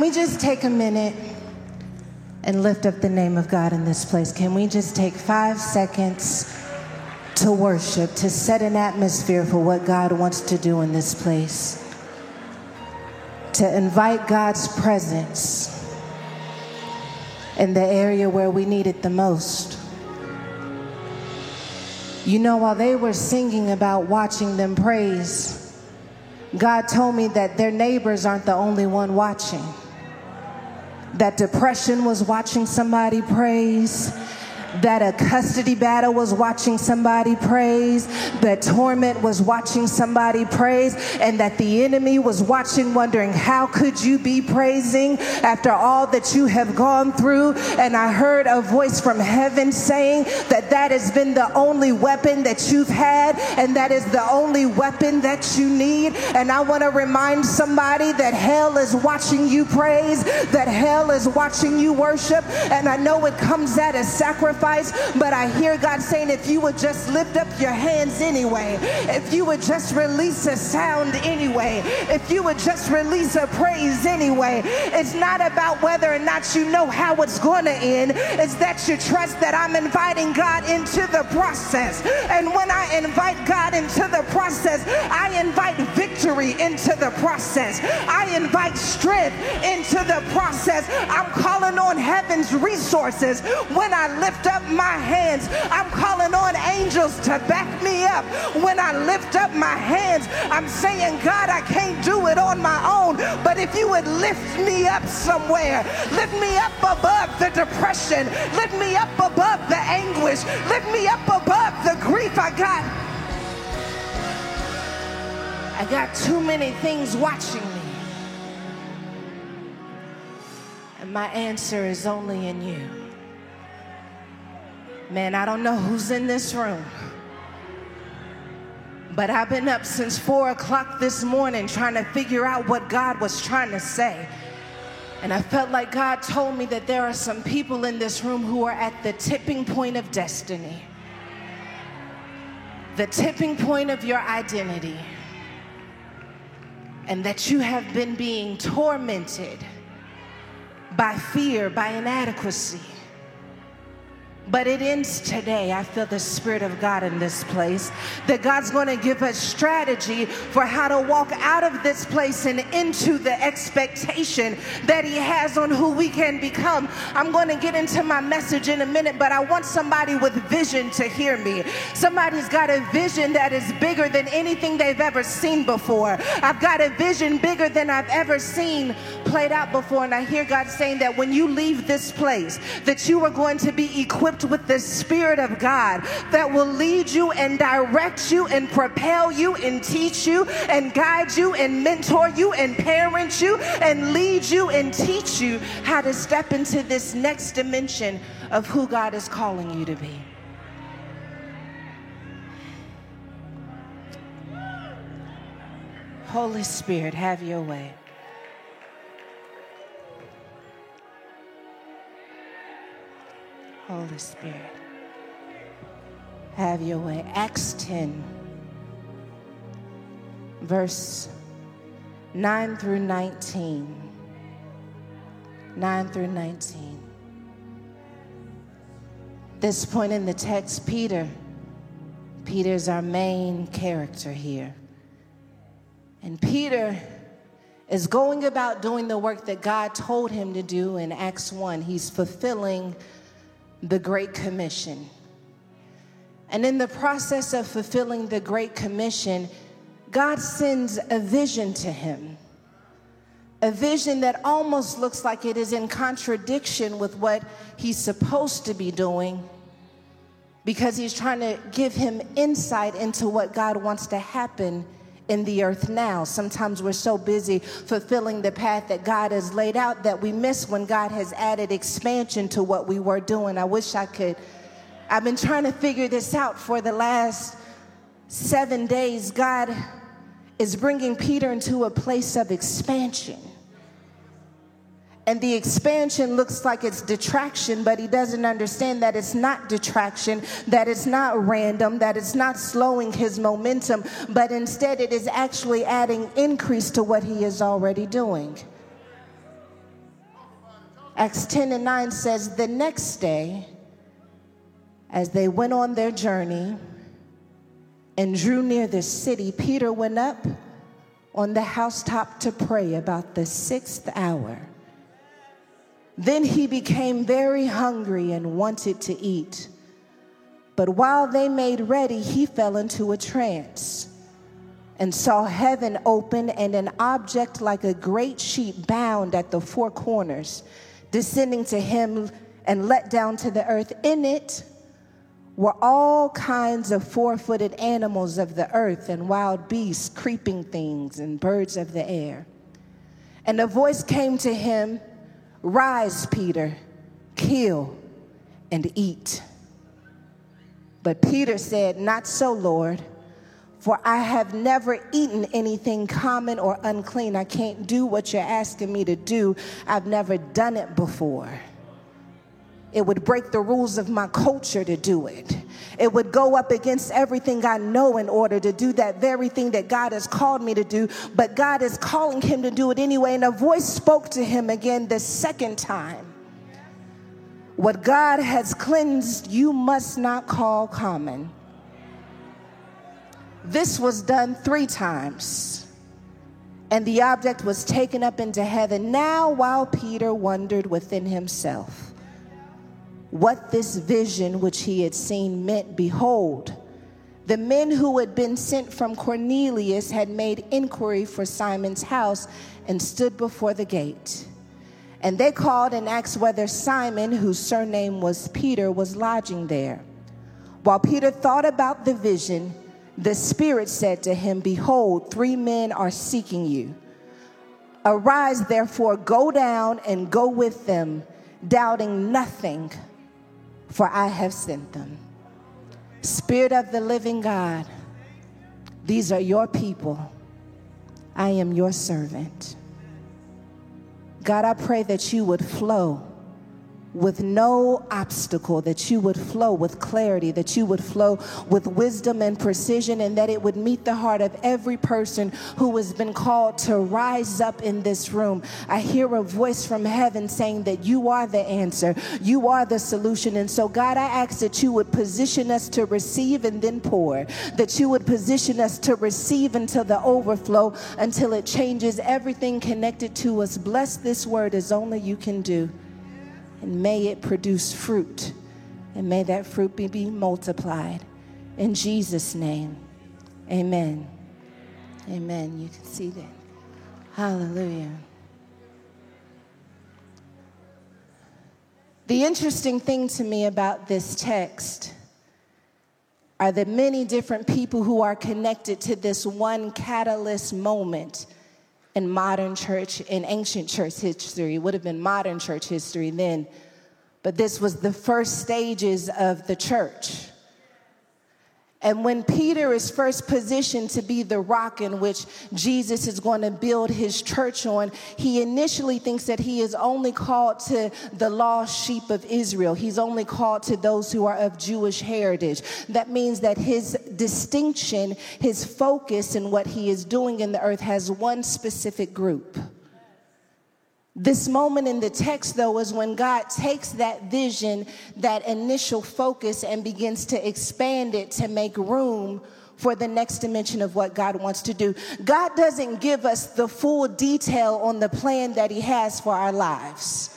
we just take a minute and lift up the name of God in this place? Can we just take 5 seconds to worship, to set an atmosphere for what God wants to do in this place? To invite God's presence in the area where we need it the most. You know, while they were singing about watching them praise, God told me that their neighbors aren't the only one watching. That depression was watching somebody praise. That a custody battle was watching somebody praise, that torment was watching somebody praise, and that the enemy was watching, wondering, how could you be praising after all that you have gone through? And I heard a voice from heaven saying that that has been the only weapon that you've had, and that is the only weapon that you need. And I want to remind somebody that hell is watching you praise, that hell is watching you worship, and I know it comes at a sacrifice. But I hear God saying, if you would just lift up your hands anyway, if you would just release a sound anyway, if you would just release a praise anyway, it's not about whether or not you know how it's going to end. It's that you trust that I'm inviting God into the process. And when I invite God into the process, I invite victory into the process. I invite strength into the process. I'm calling on heaven's resources. When I lift up my hands, I'm calling on angels to back me up. When I lift up my hands, I'm saying, God, I can't do it on my own, but if you would lift me up somewhere, lift me up above the depression, lift me up above the anguish, lift me up above the grief. I got too many things watching me. And my answer is only in you. Man, I don't know who's in this room, but I've been up since 4 o'clock this morning trying to figure out what God was trying to say. And I felt like God told me that there are some people in this room who are at the tipping point of destiny, the tipping point of your identity, and that you have been being tormented by fear, by inadequacy. But it ends today. I feel the Spirit of God in this place, that God's going to give us strategy for how to walk out of this place and into the expectation that He has on who we can become. I'm going to get into my message in a minute, but I want somebody with vision to hear me. Somebody's got a vision that is bigger than anything they've ever seen before. I've got a vision bigger than I've ever seen played out before, and I hear God saying that when you leave this place, that you are going to be equipped with the Spirit of God that will lead you and direct you and propel you and teach you and guide you and mentor you and parent you and lead you and teach you how to step into this next dimension of who God is calling you to be. Holy Spirit, have your way. Holy Spirit, have your way. Acts 10, verse 9 through 19. 9 through 19. This point in the text, Peter's our main character here. And Peter is going about doing the work that God told him to do in Acts 1. He's fulfilling the Great Commission. And in the process of fulfilling the Great Commission, God sends a vision to him. A vision that almost looks like it is in contradiction with what he's supposed to be doing, because he's trying to give him insight into what God wants to happen in the earth now. Sometimes we're so busy fulfilling the path that God has laid out that we miss when God has added expansion to what we were doing. I wish I could. I've been trying to figure this out for the last 7 days. God is bringing Peter into a place of expansion. And the expansion looks like it's detraction, but he doesn't understand that it's not detraction, that it's not random, that it's not slowing his momentum, but instead it is actually adding increase to what he is already doing. Acts 10:9 says, the next day, as they went on their journey and drew near the city, Peter went up on the housetop to pray about the 6th hour. Then he became very hungry and wanted to eat. But while they made ready, he fell into a trance and saw heaven open and an object like a great sheet bound at the four corners, descending to him and let down to the earth. In it were all kinds of four-footed animals of the earth and wild beasts, creeping things, and birds of the air. And a voice came to him, rise, Peter, kill and eat. But Peter said, not so, Lord, for I have never eaten anything common or unclean. I can't do what you're asking me to do. I've never done it before. It would break the rules of my culture to do it. It would go up against everything I know in order to do that very thing that God has called me to do. But God is calling him to do it anyway. And a voice spoke to him again the second time. What God has cleansed, you must not call common. This was done 3 times. And the object was taken up into heaven. Now, while Peter wondered within himself what this vision which he had seen meant, behold, the men who had been sent from Cornelius had made inquiry for Simon's house and stood before the gate. And they called and asked whether Simon, whose surname was Peter, was lodging there. While Peter thought about the vision, the Spirit said to him, behold, 3 men are seeking you. Arise, therefore, go down and go with them, doubting nothing, for I have sent them. Spirit of the living God, these are your people. I am your servant. God, I pray that you would flow with no obstacle, that you would flow with clarity, that you would flow with wisdom and precision, and that it would meet the heart of every person who has been called to rise up in this room. I hear a voice from heaven saying that you are the answer, you are the solution. And so, God, I ask that you would position us to receive and then pour, that you would position us to receive until the overflow, until it changes everything connected to us. Bless this word as only you can do. And may it produce fruit, and may that fruit be multiplied. In Jesus' name, amen. Amen. You can see that. Hallelujah. The interesting thing to me about this text are the many different people who are connected to this one catalyst moment in modern church, in ancient church history. It would have been modern church history then, but this was the first stages of the church. And when Peter is first positioned to be the rock in which Jesus is going to build his church on, he initially thinks that he is only called to the lost sheep of Israel. He's only called to those who are of Jewish heritage. That means that his distinction, his focus in what he is doing in the earth has one specific group. This moment in the text, though, is when God takes that vision, that initial focus, and begins to expand it to make room for the next dimension of what God wants to do. God doesn't give us the full detail on the plan that he has for our lives.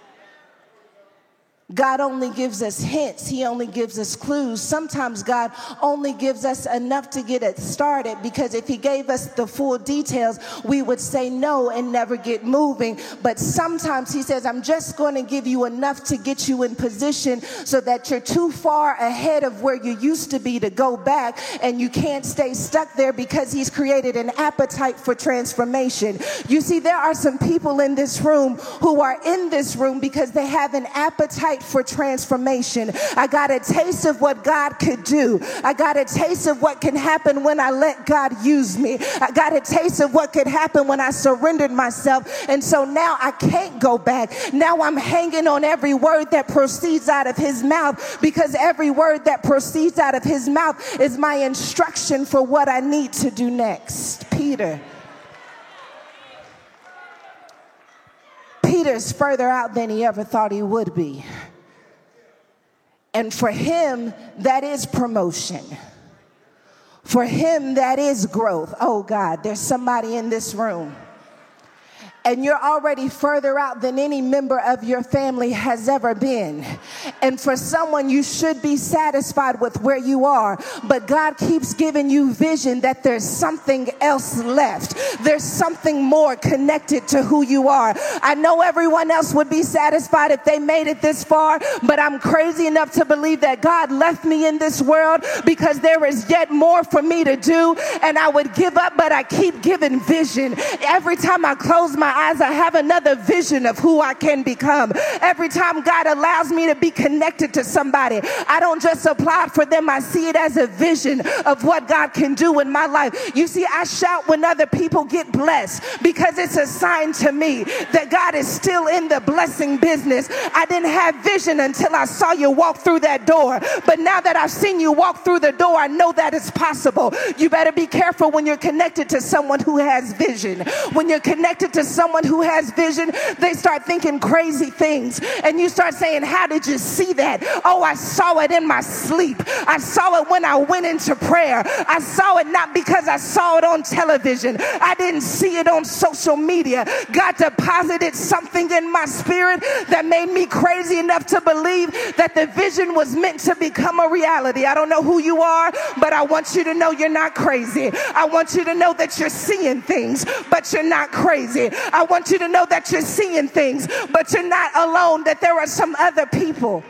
God only gives us hints. He only gives us clues. Sometimes God only gives us enough to get it started, because if he gave us the full details, we would say no and never get moving. But sometimes he says, I'm just going to give you enough to get you in position so that you're too far ahead of where you used to be to go back, and you can't stay stuck there, because he's created an appetite for transformation. You see, there are some people in this room who are in this room because they have an appetite for transformation. I got a taste of what God could do. I got a taste of what can happen when I let God use me. I got a taste of what could happen when I surrendered myself. And so now I can't go back. Now I'm hanging on every word that proceeds out of his mouth, because every word that proceeds out of his mouth is my instruction for what I need to do next. Peter Peter's further out than he ever thought he would be. And for him, that is promotion. For him, that is growth. Oh God, there's somebody in this room. And you're already further out than any member of your family has ever been. And for someone, you should be satisfied with where you are. But God keeps giving you vision that there's something else left. There's something more connected to who you are. I know everyone else would be satisfied if they made it this far, but I'm crazy enough to believe that God left me in this world because there is yet more for me to do. And I would give up, but I keep giving vision. Every time I close my eyes, I have another vision of who I can become. Every time God allows me to be connected to somebody, I don't just applaud for them. I see it as a vision of what God can do in my life. You see, I shout when other people get blessed because it's a sign to me that God is still in the blessing business. I didn't have vision until I saw you walk through that door. But now that I've seen you walk through the door, I know that it's possible. You better be careful when you're connected to someone who has vision. When you're connected to someone who has vision, they start thinking crazy things. And you start saying, how did you see that? Oh, I saw it in my sleep. I saw it when I went into prayer. I saw it not because I saw it on television. I didn't see it on social media. God deposited something in my spirit that made me crazy enough to believe that the vision was meant to become a reality. I don't know who you are, but I want you to know you're not crazy. I want you to know that you're seeing things, but you're not crazy. I want you to know that you're seeing things, but you're not alone, that there are some other people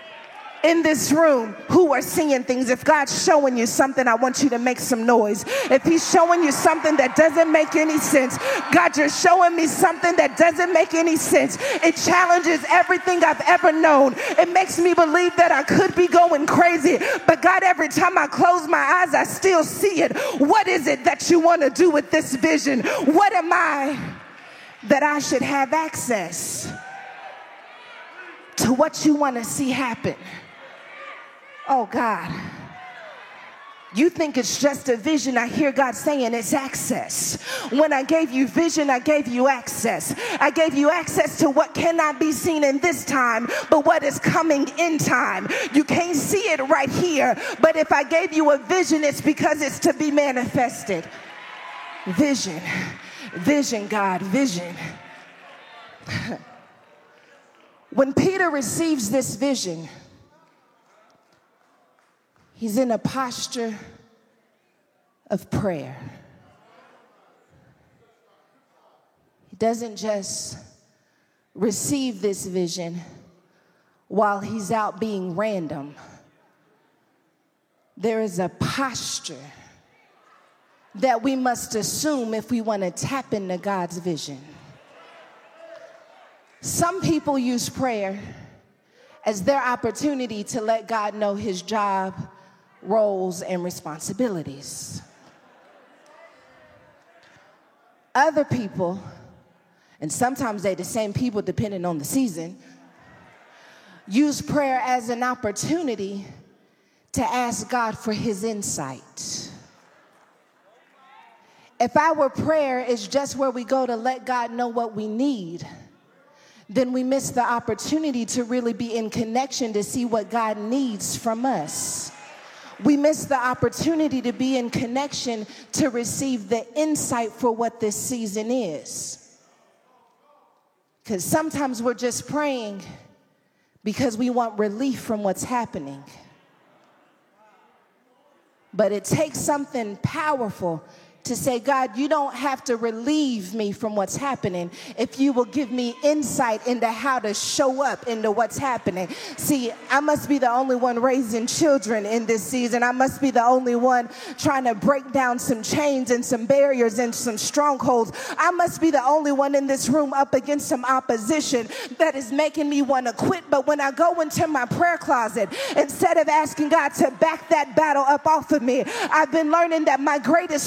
in this room who are seeing things. If God's showing you something, I want you to make some noise. If he's showing you something that doesn't make any sense, God, you're showing me something that doesn't make any sense. It challenges everything I've ever known. It makes me believe that I could be going crazy. But God, every time I close my eyes, I still see it. What is it that you want to do with this vision? What am I that I should have access to what you want to see happen? Oh God, you think it's just a vision. I hear God saying it's access. When I gave you vision, I gave you access. I gave you access to what cannot be seen in this time, but what is coming in time. You can't see it right here, but if I gave you a vision, it's because it's to be manifested. Vision, vision, God, vision. When Peter receives this vision, he's in a posture of prayer. He doesn't just receive this vision while he's out being random. There is a posture that we must assume if we want to tap into God's vision. Some people use prayer as their opportunity to let God know his job, roles, and responsibilities. Other people, and sometimes they're the same people depending on the season, use prayer as an opportunity to ask God for his insight. If our prayer is just where we go to let God know what we need, then we miss the opportunity to really be in connection to see what God needs from us. We miss the opportunity to be in connection to receive the insight for what this season is. Because sometimes we're just praying because we want relief from what's happening. But it takes something powerful to say, God, you don't have to relieve me from what's happening if you will give me insight into how to show up into what's happening. See, I must be the only one raising children in this season. I must be the only one trying to break down some chains and some barriers and some strongholds. I must be the only one in this room up against some opposition that is making me want to quit. But when I go into my prayer closet, instead of asking God to back that battle up off of me, I've been learning that my greatest weapon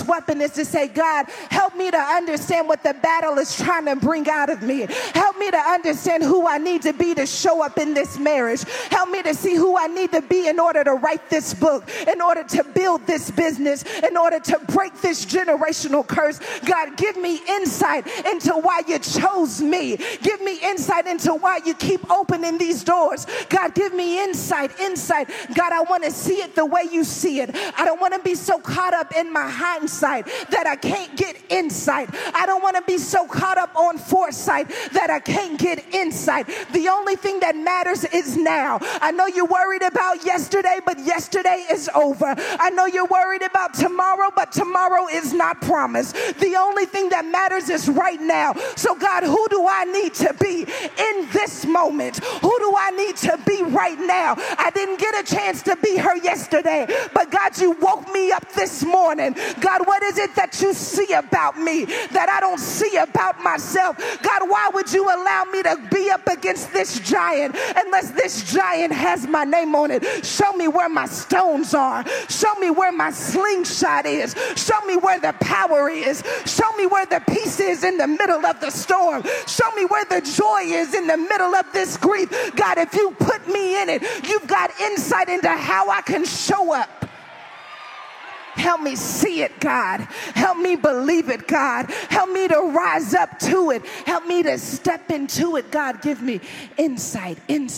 is to say, God, help me to understand what the battle is trying to bring out of me. Help me to understand who I need to be to show up in this marriage. Help me to see who I need to be in order to write this book, in order to build this business, in order to break this generational curse. God, give me insight into why you chose me. Give me insight into why you keep opening these doors. God, give me insight. God, I want to see it the way you see it. I don't want to be so caught up in my hindsight that I can't get insight. I don't want to be so caught up on foresight that I can't get insight. The only thing that matters is now. I know you're worried about yesterday, but yesterday is over. I know you're worried about tomorrow, but tomorrow is not promised. The only thing that matters is right now. So God, who do I need to be in this moment? Who do I need to be right now? I didn't get a chance to be her yesterday, but God, you woke me up this morning. God, what is it that you see about me that I don't see about myself? God, why would you allow me to be up against this giant unless this giant has my name on it? Show me where my stones are. Show me where my slingshot is. Show me where the power is. Show me where the peace is in the middle of the storm. Show me where the joy is in the middle of this grief. God, if you put me in it, you've got insight into how I can show up. Help me see it, God. Help me believe it, God. Help me to rise up to it. Help me to step into it. God, give me insight.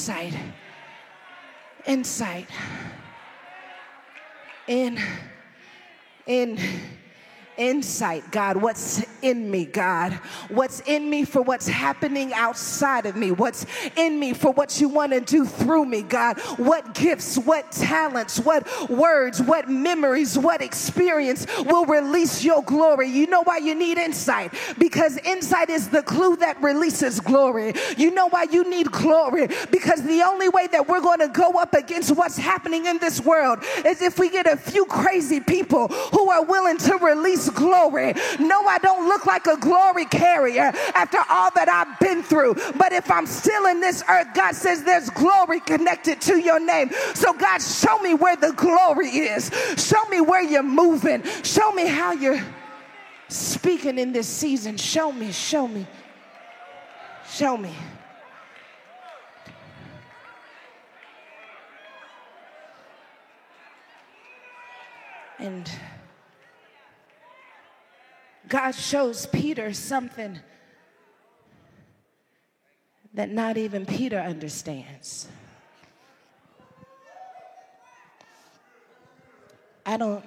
Insight, God. What's in me, God? What's in me for what's happening outside of me? What's in me for what you want to do through me, God? What gifts, what talents, what words, what memories, what experience will release your glory? You know why you need insight? Because insight is the clue that releases glory. You know why you need glory? Because the only way that we're going to go up against what's happening in this world is if we get a few crazy people who are willing to release glory. No, I don't look like a glory carrier after all that I've been through. But if I'm still in this earth, God says there's glory connected to your name. So God, show me where the glory is. Show me where you're moving. Show me how you're speaking in this season. Show me. And God shows Peter something that not even Peter understands. I don't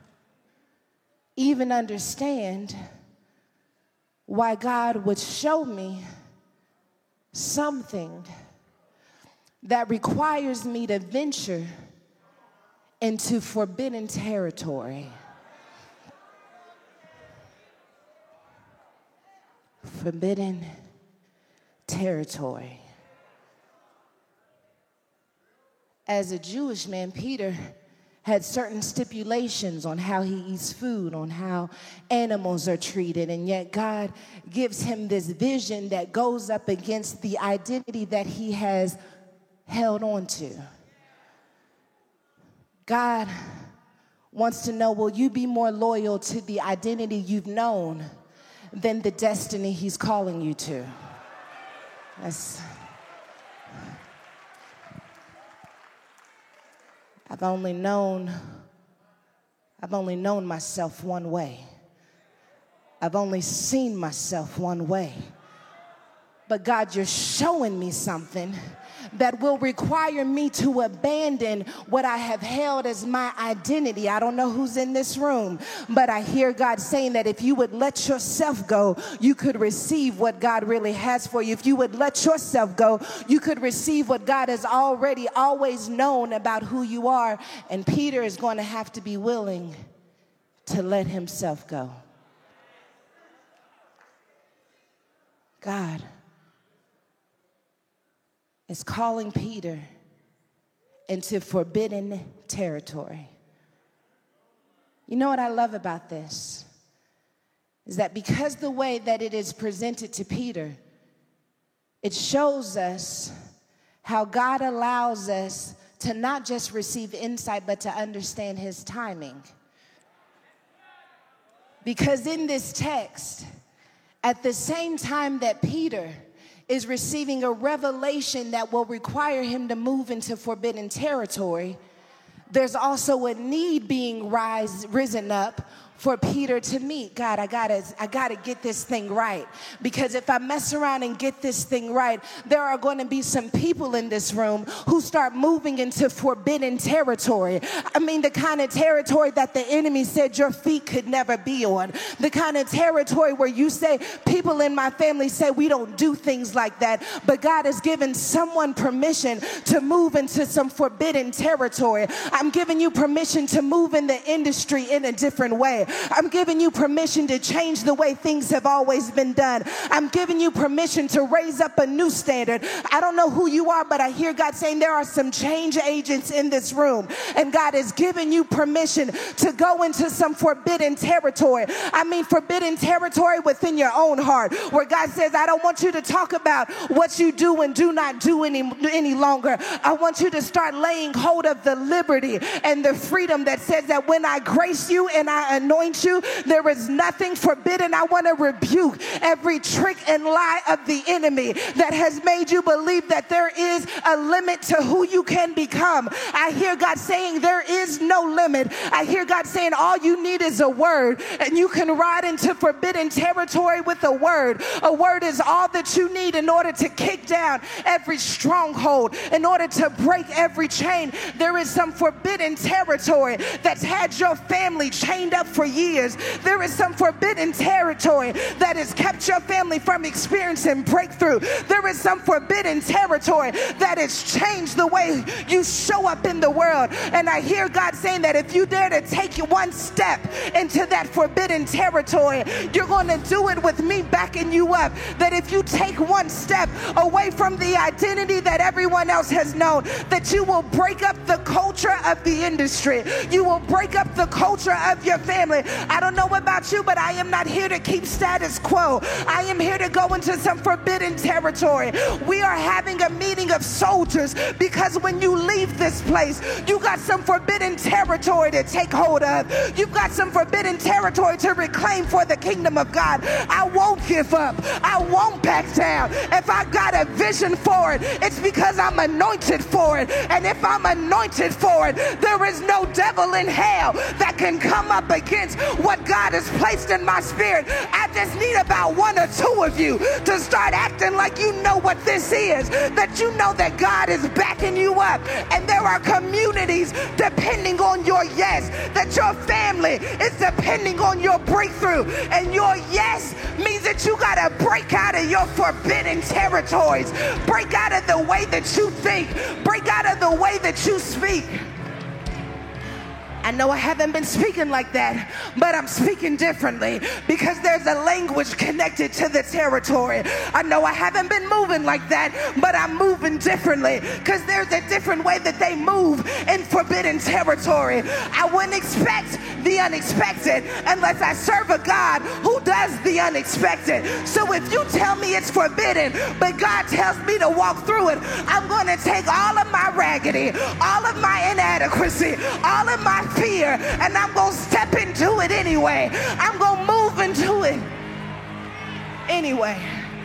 even understand why God would show me something that requires me to venture into forbidden territory. Forbidden territory. As a Jewish man, Peter had certain stipulations on how he eats food, on how animals are treated, and yet God gives him this vision that goes up against the identity that he has held on to. God wants to know, will you be more loyal to the identity you've known than the destiny he's calling you to? I've only known myself one way. I've only seen myself one way. But God, you're showing me something that will require me to abandon what I have held as my identity. I don't know who's in this room, but I hear God saying that if you would let yourself go, you could receive what God really has for you. If you would let yourself go, you could receive what God has already always known about who you are. And Peter is going to have to be willing to let himself go. God is calling Peter into forbidden territory. You know what I love about this? Is that because the way that it is presented to Peter, it shows us how God allows us to not just receive insight, but to understand his timing. Because in this text, at the same time that Peter is receiving a revelation that will require him to move into forbidden territory, there's also a need being risen up for Peter to meet. God, I gotta get this thing right. Because if I mess around and get this thing right, there are going to be some people in this room who start moving into forbidden territory. I mean, the kind of territory that the enemy said your feet could never be on. The kind of territory where you say, people in my family say we don't do things like that. But God has given someone permission to move into some forbidden territory. I'm giving you permission to move in the industry in a different way. I'm giving you permission to change the way things have always been done. I'm giving you permission to raise up a new standard. I don't know who you are, but I hear God saying there are some change agents in this room. And God has given you permission to go into some forbidden territory. I mean, forbidden territory within your own heart, where God says, I don't want you to talk about what you do and do not do any longer. I want you to start laying hold of the liberty and the freedom that says that when I grace you and I anoint you, there is nothing forbidden. I want to rebuke every trick and lie of the enemy that has made you believe that there is a limit to who you can become. I hear God saying there is no limit. I hear God saying all you need is a word, and you can ride into forbidden territory with a word. A word is all that you need in order to kick down every stronghold, in order to break every chain. There is some forbidden territory that's had your family chained up for years. There is some forbidden territory that has kept your family from experiencing breakthrough. There is some forbidden territory that has changed the way you show up in the world. And I hear God saying that if you dare to take one step into that forbidden territory, you're going to do it with me backing you up. That if you take one step away from the identity that everyone else has known, that you will break up the culture of the industry. You will break up the culture of your family. I don't know about you, but I am not here to keep status quo. I am here to go into some forbidden territory. We are having a meeting of soldiers because when you leave this place, you got some forbidden territory to take hold of. You've got some forbidden territory to reclaim for the kingdom of God. I won't give up. I won't back down. If I got a vision for it, it's because I'm anointed for it. And if I'm anointed for it, there is no devil in hell that can come up against what God has placed in my spirit. I just need about one or two of you to start acting like you know what this is, that you know that God is backing you up. And there are communities depending on your yes, that your family is depending on your breakthrough. And your yes means that you got to break out of your forbidden territories, break out of the way that you think, break out of the way that you speak. I know I haven't been speaking like that, but I'm speaking differently because there's a language connected to the territory. I know I haven't been moving like that, but I'm moving differently because there's a different way that they move in forbidden territory. I wouldn't expect the unexpected unless I serve a God who does the unexpected. So if you tell me it's forbidden, but God tells me to walk through it, I'm going to take all of my raggedy, all of my inadequacy, all of my fear, and I'm going to step into it anyway. I'm going to move into it anyway.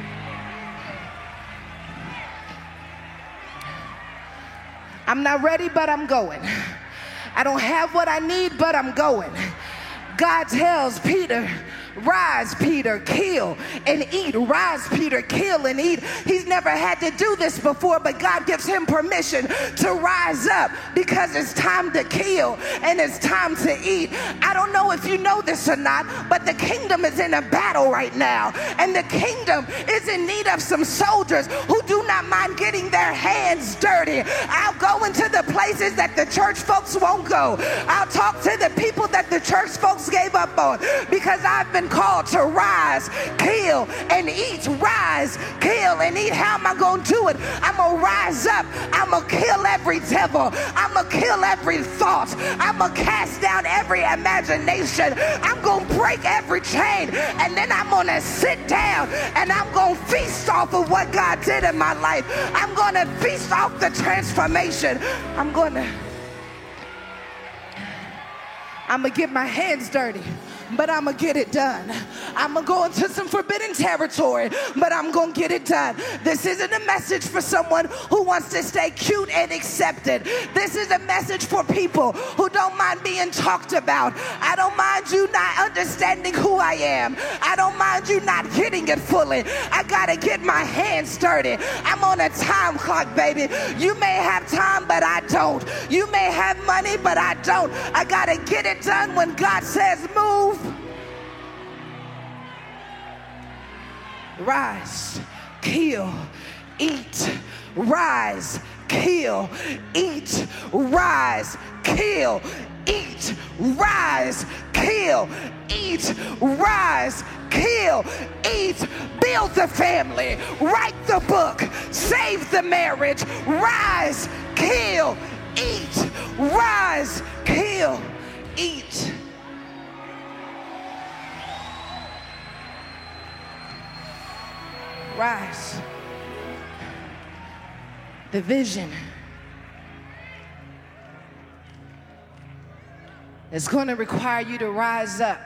I'm not ready, but I'm going. I don't have what I need, but I'm going. God tells Peter, rise, Peter, kill and eat. Rise, Peter, kill and eat. He's never had to do this before, but God gives him permission to rise up because it's time to kill and it's time to eat. I don't know if you know this or not, but the kingdom is in a battle right now, and the kingdom is in need of some soldiers who do not mind getting their hands dirty. I'll go into the places that the church folks won't go. I'll talk to the people that the church folks gave up on, because I've been called to rise, kill, and eat. Rise, kill, and eat. How am I going to do it? I'm going to rise up. I'm going to kill every devil. I'm going to kill every thought. I'm going to cast down every imagination. I'm going to break every chain, and then I'm going to sit down, and I'm going to feast off of what God did in my life. I'm going to feast off the transformation. I'm going to get my hands dirty. but I'm going to get it done. I'm going to go into some forbidden territory, but I'm going to get it done. This isn't a message for someone who wants to stay cute and accepted. This is a message for people who don't mind being talked about. I don't mind you not understanding who I am. I don't mind you not getting it fully. I got to get my hands dirty. I'm on a time clock, baby. You may have time, but I don't. You may have money, but I don't. I got to get it done when God says move. Rise, kill, eat. Rise, kill, eat. Rise, kill, eat. Rise, kill, eat. Rise, kill, eat. Build the family. Write the book. Save the marriage. Rise, kill, eat. Rise, kill, eat. Rise. The vision is going to require you to rise up.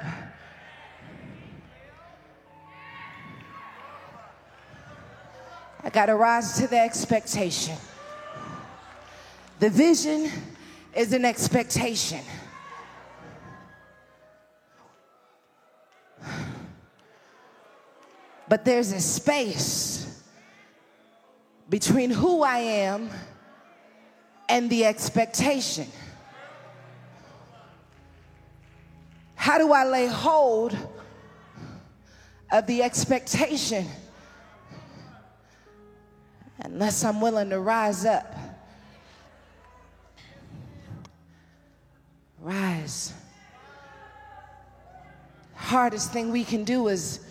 I got to rise to the expectation. The vision is an expectation. But there's a space between who I am and the expectation. How do I lay hold of the expectation unless I'm willing to rise up? Rise. Hardest thing we can do is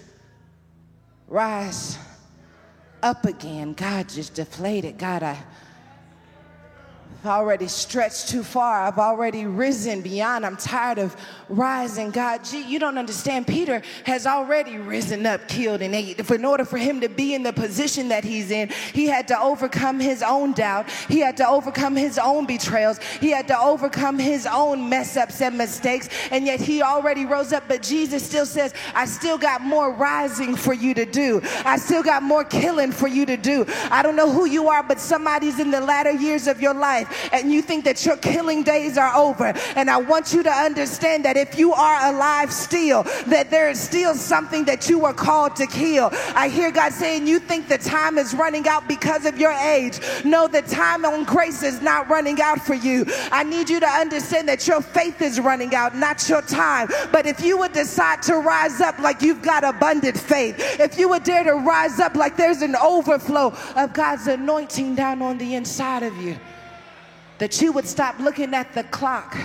rise up again. God, just deflated. God, I've already stretched too far. I've already risen beyond. I'm tired of rising. God, you don't understand. Peter has already risen up, killed, and ate. In order for him to be in the position that he's in, he had to overcome his own doubt. He had to overcome his own betrayals. He had to overcome his own mess ups and mistakes. And yet he already rose up. But Jesus still says, I still got more rising for you to do. I still got more killing for you to do. I don't know who you are, but somebody's in the latter years of your life and you think that your killing days are over. And I want you to understand that if you are alive still, that there is still something that you were called to kill. I hear God saying, you think the time is running out because of your age. No, the time on grace is not running out for you. I need you to understand that your faith is running out, not your time. But if you would decide to rise up like you've got abundant faith, if you would dare to rise up like there's an overflow of God's anointing down on the inside of you, that you would stop looking at the clock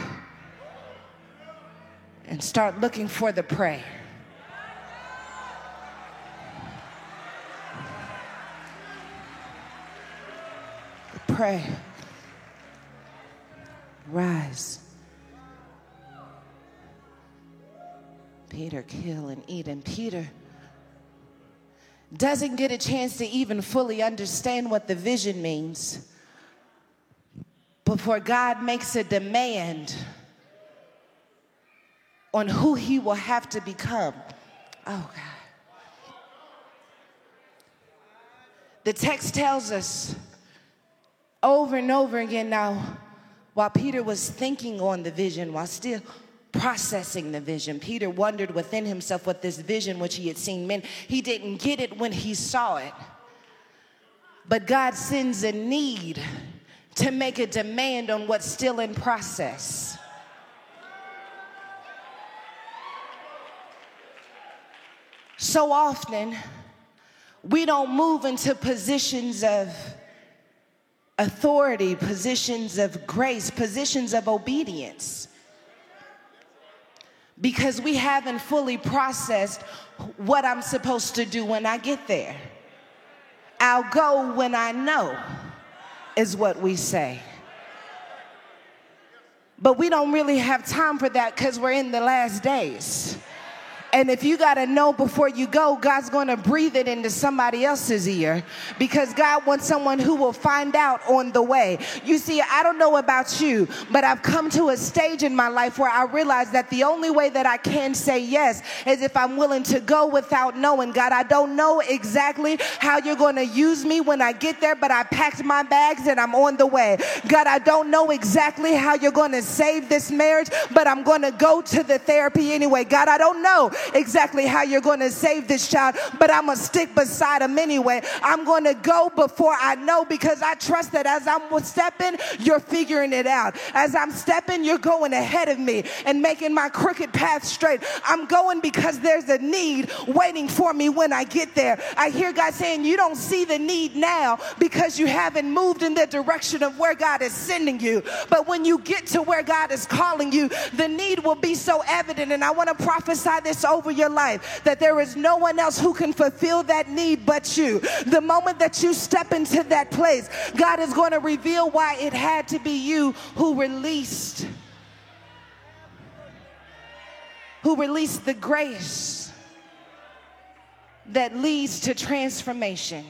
and start looking for the prey. The prey. Rise. Peter, kill and eat. And Peter doesn't get a chance to even fully understand what the vision means before God makes a demand on who he will have to become. Oh, God. The text tells us over and over again now, while Peter was thinking on the vision, while still processing the vision, Peter wondered within himself what this vision which he had seen meant. He didn't get it when he saw it, but God sends a need to make a demand on what's still in process. So often, we don't move into positions of authority, positions of grace, positions of obedience, because we haven't fully processed what I'm supposed to do when I get there. I'll go when I know, is what we say. But we don't really have time for that because we're in the last days. And if you got to know before you go, God's going to breathe it into somebody else's ear, because God wants someone who will find out on the way. You see, I don't know about you, but I've come to a stage in my life where I realize that the only way that I can say yes is if I'm willing to go without knowing. God, I don't know exactly how you're going to use me when I get there, but I packed my bags and I'm on the way. God, I don't know exactly how you're going to save this marriage, but I'm going to go to the therapy anyway. God, I don't know exactly how you're going to save this child, but I'm going to stick beside him anyway. I'm going to go before I know, because I trust that as I'm stepping, you're figuring it out. As I'm stepping, you're going ahead of me and making my crooked path straight. I'm going because there's a need waiting for me when I get there. I hear God saying you don't see the need now because you haven't moved in the direction of where God is sending you. But when you get to where God is calling you, the need will be so evident. And I want to prophesy this over your life, that there is no one else who can fulfill that need but you. The moment that you step into that place, God is going to reveal why it had to be you who released the grace that leads to transformation.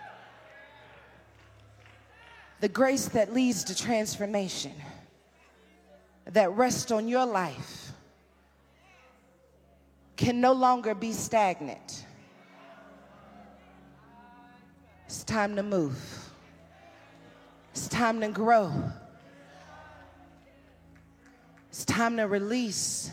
The grace that leads to transformation, that rests on your life, can no longer be stagnant. It's time to move. It's time to grow. It's time to release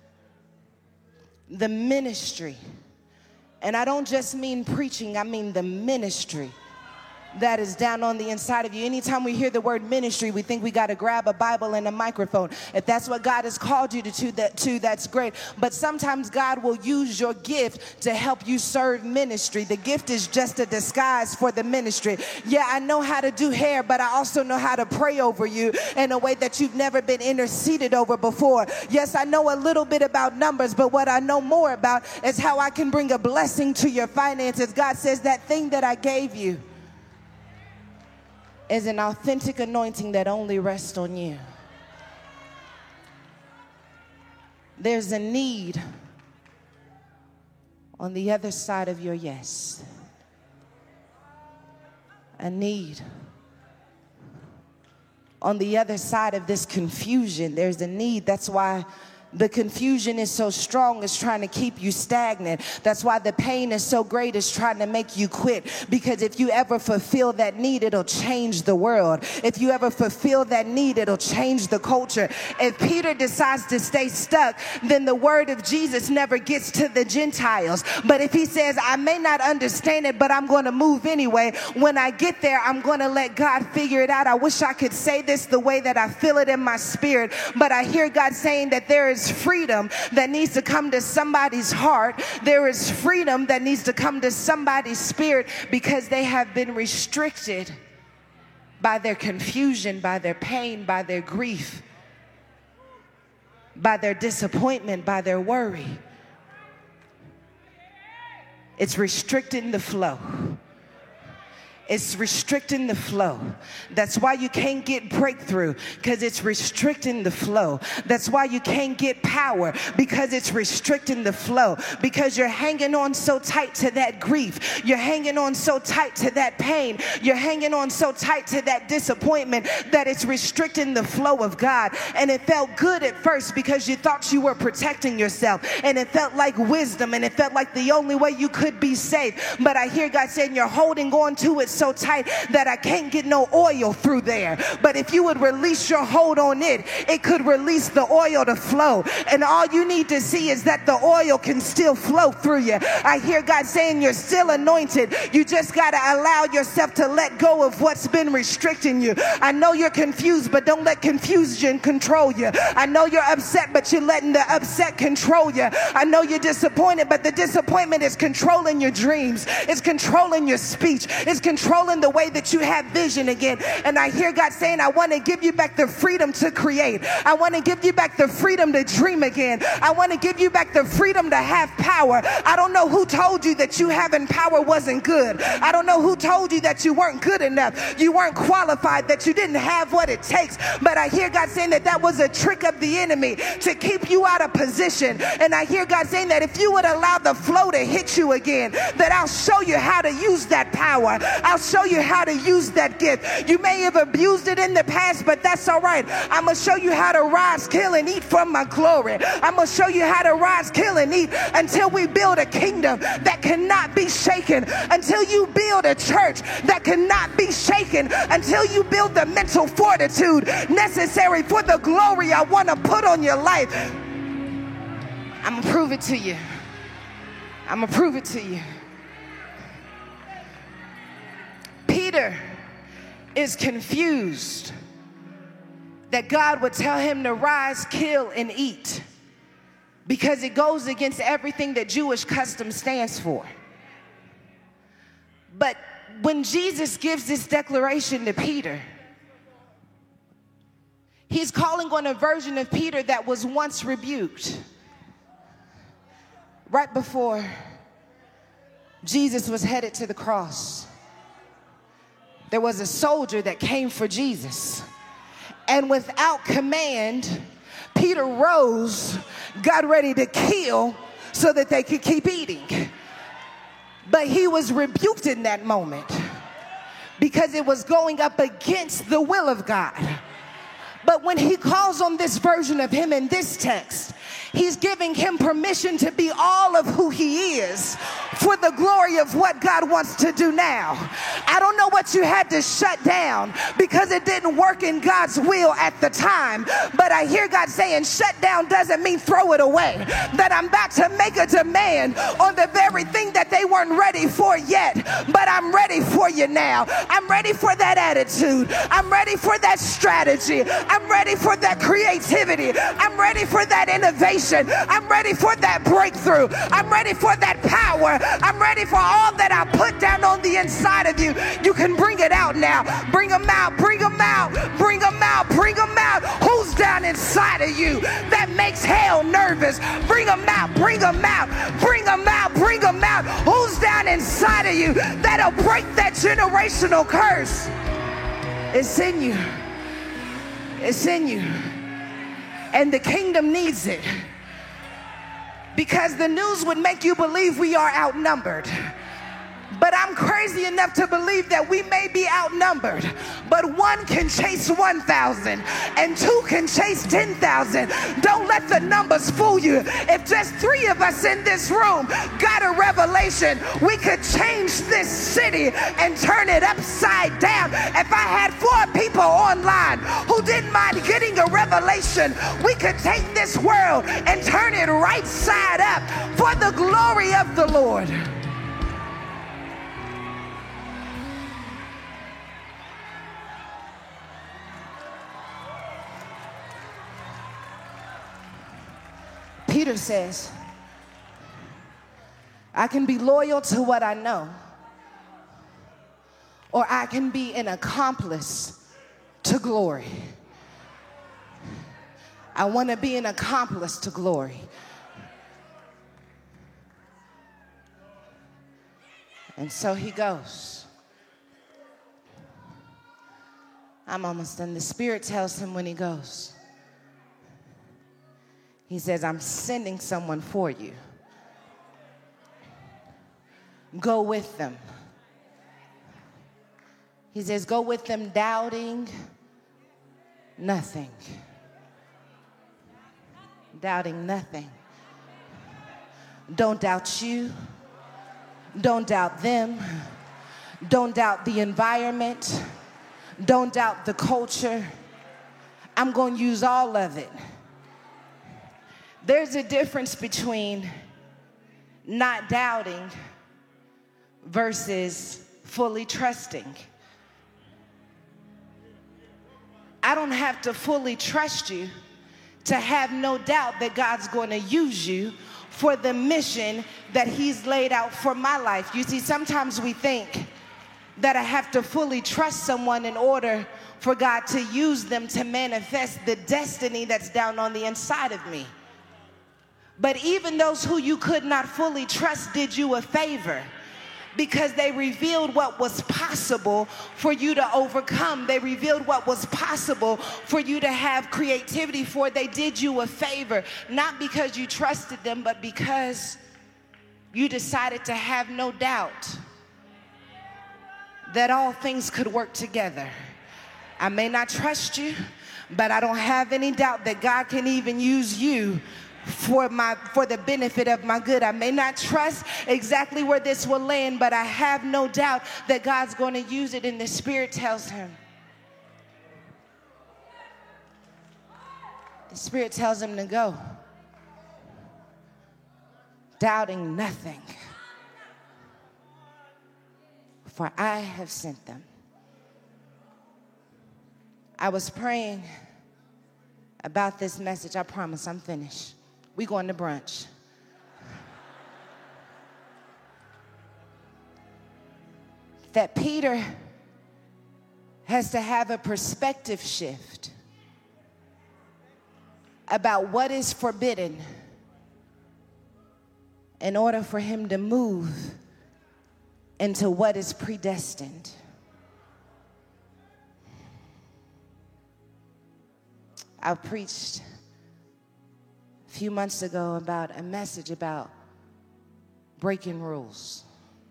the ministry. And I don't just mean preaching, I mean the ministry that is down on the inside of you. Anytime we hear the word ministry, we think we got to grab a Bible and a microphone. If that's what God has called you to, that's great. But sometimes God will use your gift to help you serve ministry. The gift is just a disguise for the ministry. Yeah, I know how to do hair, but I also know how to pray over you in a way that you've never been interceded over before. Yes, I know a little bit about numbers, but what I know more about is how I can bring a blessing to your finances. God says that thing that I gave you is an authentic anointing that only rests on you. There's a need on the other side of your yes. A need. On the other side of this confusion, there's a need. That's why the confusion is so strong, it's trying to keep you stagnant. That's why the pain is so great, it's trying to make you quit. Because if you ever fulfill that need, it'll change the world. If you ever fulfill that need, it'll change the culture. If Peter decides to stay stuck, then the word of Jesus never gets to the Gentiles. But if he says, I may not understand it, but I'm going to move anyway, when I get there, I'm going to let God figure it out. I wish I could say this the way that I feel it in my spirit, but I hear God saying that there is freedom that needs to come to somebody's heart. There is freedom that needs to come to somebody's spirit, because they have been restricted by their confusion, by their pain, by their grief, by their disappointment, by their worry. It's restricting the flow. It's restricting the flow. That's why you can't get breakthrough, because it's restricting the flow. That's why you can't get power, because it's restricting the flow. Because you're hanging on so tight to that grief. You're hanging on so tight to that pain. You're hanging on so tight to that disappointment that it's restricting the flow of God. And it felt good at first because you thought you were protecting yourself. And it felt like wisdom. And it felt like the only way you could be safe. But I hear God saying you're holding on to it so tight that I can't get no oil through there. But if you would release your hold on it, it could release the oil to flow. And all you need to see is that the oil can still flow through you. I hear God saying you're still anointed. You just got to allow yourself to let go of what's been restricting you. I know you're confused, but don't let confusion control you. I know you're upset, but you're letting the upset control you. I know you're disappointed, but the disappointment is controlling your dreams. It's controlling your speech. It's controlling controlling the way that you have vision again. And I hear God saying, I want to give you back the freedom to create. I want to give you back the freedom to dream again. I want to give you back the freedom to have power. I don't know who told you that you having power wasn't good. I don't know who told you that you weren't good enough, you weren't qualified, that you didn't have what it takes. But I hear God saying that that was a trick of the enemy to keep you out of position. And I hear God saying that if you would allow the flow to hit you again, that I'll show you how to use that power. I'll show you how to use that gift. You may have abused it in the past, but that's all right. I'm going to show you how to rise, kill, and eat from my glory. I'm going to show you how to rise, kill, and eat until we build a kingdom that cannot be shaken, until you build a church that cannot be shaken, until you build the mental fortitude necessary for the glory I want to put on your life. I'm going to prove it to you. I'm going to prove it to you. Peter is confused that God would tell him to rise, kill, and eat, because it goes against everything that Jewish custom stands for. But when Jesus gives this declaration to Peter, he's calling on a version of Peter that was once rebuked. Right before Jesus was headed to the cross, there was a soldier that came for Jesus. And without command, Peter rose, got ready to kill so that they could keep eating. But he was rebuked in that moment because it was going up against the will of God. But when he calls on this version of him in this text, he's giving him permission to be all of who he is for the glory of what God wants to do now. I don't know what you had to shut down because it didn't work in God's will at the time, but I hear God saying shut down doesn't mean throw it away. That I'm about to make a demand on the very thing that they weren't ready for yet, but I'm ready for you now. I'm ready for that attitude. I'm ready for that strategy. I'm ready for that creativity. I'm ready for that innovation. I'm ready for that breakthrough. I'm ready for that power. I'm ready for all that I put down on the inside of you. You can bring it out now. Bring them out. Bring them out. Bring them out. Bring them out. Who's down inside of you that makes hell nervous? Bring them out. Bring them out. Bring them out. Bring them out. Who's down inside of you that'll break that generational curse? It's in you. It's in you. And the kingdom needs it. Because the news would make you believe we are outnumbered. But I'm crazy enough to believe that we may be outnumbered, but one can chase 1,000 and two can chase 10,000. Don't let the numbers fool you. If just 3 of us in this room got a revelation, we could change this city and turn it upside down. If I had 4 people online who didn't mind getting a revelation, we could take this world and turn it right side up for the glory of the Lord. Peter says, I can be loyal to what I know, or I can be an accomplice to glory. I want to be an accomplice to glory. And so he goes. I'm almost done. The Spirit tells him when he goes. He says, I'm sending someone for you. Go with them. He says, go with them doubting nothing. Doubting nothing. Don't doubt you. Don't doubt them. Don't doubt the environment. Don't doubt the culture. I'm going to use all of it. There's a difference between not doubting versus fully trusting. I don't have to fully trust you to have no doubt that God's going to use you for the mission that He's laid out for my life. You see, sometimes we think that I have to fully trust someone in order for God to use them to manifest the destiny that's down on the inside of me. But even those who you could not fully trust did you a favor, because they revealed what was possible for you to overcome. They revealed what was possible for you to have creativity for. They did you a favor, not because you trusted them, but because you decided to have no doubt that all things could work together. I may not trust you, but I don't have any doubt that God can even use you for the benefit of my good. I may not trust exactly where this will land, but I have no doubt that God's going to use it. And the Spirit tells him, to go, doubting nothing, for I have sent them. I was praying about this message. I promise I'm finished. We going to brunch. That Peter has to have a perspective shift about what is forbidden in order for him to move into what is predestined. I preached a few months ago about a message about breaking rules.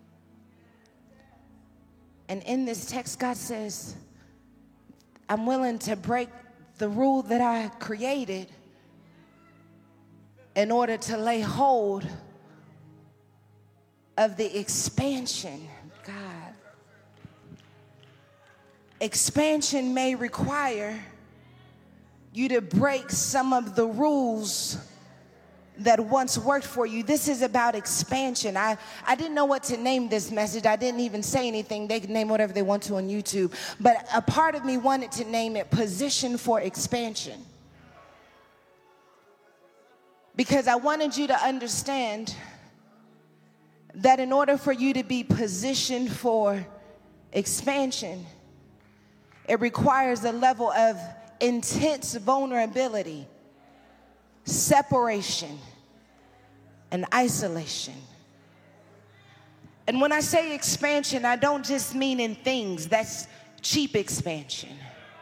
And in this text, God says, I'm willing to break the rule that I created in order to lay hold of the expansion. God. Expansion may require you to break some of the rules that once worked for you. This is about expansion. I didn't know what to name this message. I didn't even say anything. They can name whatever they want to on YouTube. But a part of me wanted to name it Position for Expansion. Because I wanted you to understand that in order for you to be positioned for expansion, it requires a level of intense vulnerability, separation, and isolation. And when I say expansion, I don't just mean in things. That's cheap expansion.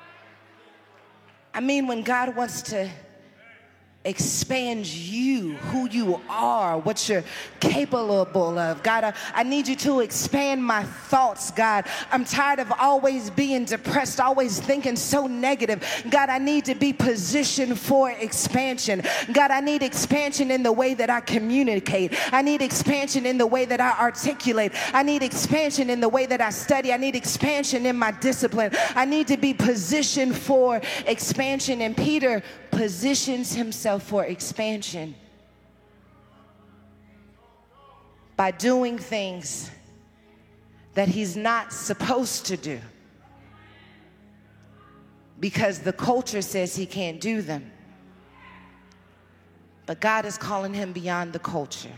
I mean when God wants to expand you, who you are, what you're capable of. God, I need you to expand my thoughts, God. I'm tired of always being depressed, always thinking so negative. God, I need to be positioned for expansion. God, I need expansion in the way that I communicate. I need expansion in the way that I articulate. I need expansion in the way that I study. I need expansion in my discipline. I need to be positioned for expansion. And Peter positions himself for expansion by doing things that he's not supposed to do because the culture says he can't do them. But God is calling him beyond the culture.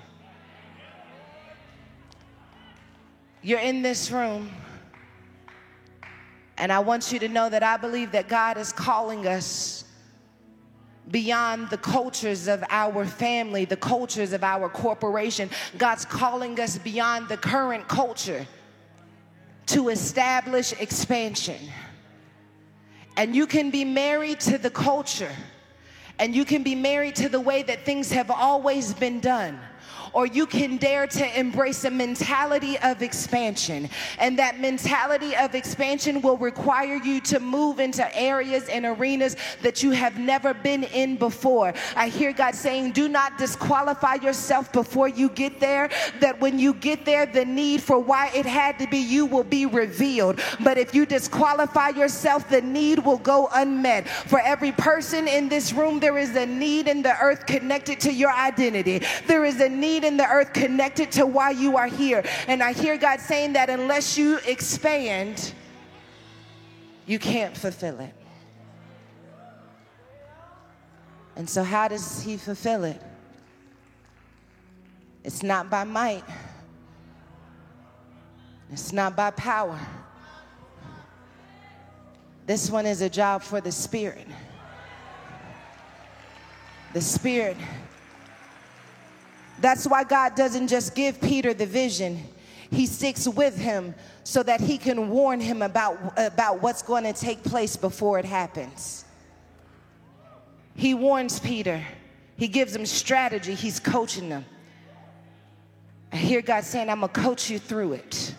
You're in this room, and I want you to know that I believe that God is calling us beyond the cultures of our family, the cultures of our corporation. God's calling us beyond the current culture to establish expansion. And you can be married to the culture, and you can be married to the way that things have always been done. Or you can dare to embrace a mentality of expansion. And that mentality of expansion will require you to move into areas and arenas that you have never been in before. I hear God saying, do not disqualify yourself before you get there. That when you get there, the need for why it had to be you will be revealed. But if you disqualify yourself, the need will go unmet. For every person in this room, there is a need in the earth connected to your identity. There is a need in the earth connected to why you are here. And I hear God saying that unless you expand, you can't fulfill it. And so how does he fulfill it? It's not by might. It's not by power. This one is a job for the Spirit. The Spirit. That's why God doesn't just give Peter the vision. He sticks with him so that he can warn him about what's going to take place before it happens. He warns Peter. He gives him strategy. He's coaching them. I hear God saying, I'm going to coach you through it.